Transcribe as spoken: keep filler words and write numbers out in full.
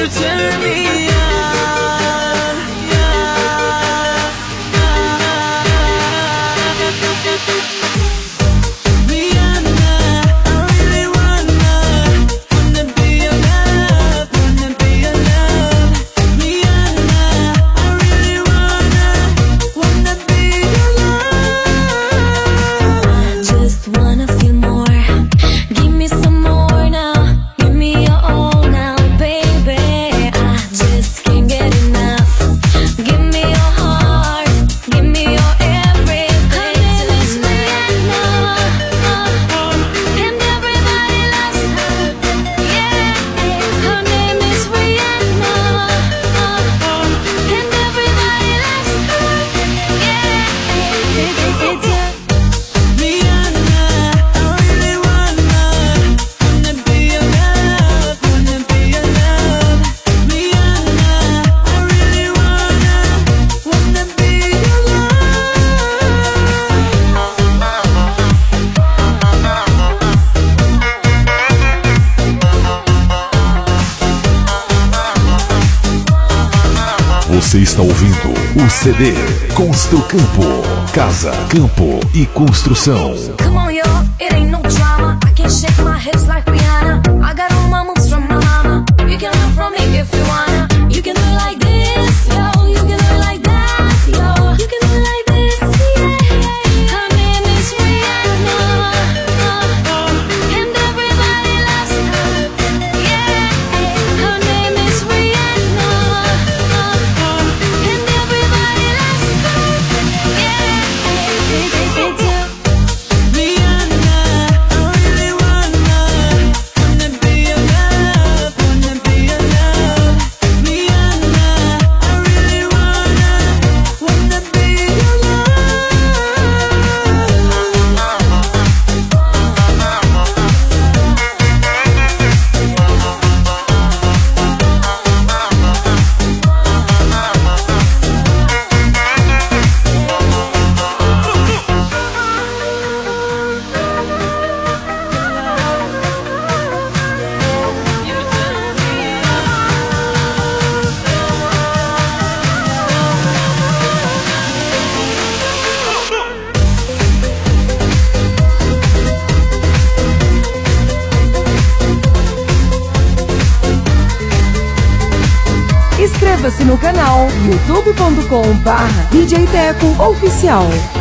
You turn me on. Você está ouvindo o C D Construcampo. Casa, campo e construção. Come on, yo, it ain't no drama. I can shake my hips like Rihanna. I got all my moves from my mama. You can learn from me if you wanna. You can do it like this, yo. You can do it like that, yo. You can do it like this, yeah. Her name is Rihanna, and everybody loves her, yeah. Her name is Rihanna, and everybody loves her, yeah. Inscreva-se no canal youtube ponto com barra D J Teco Oficial.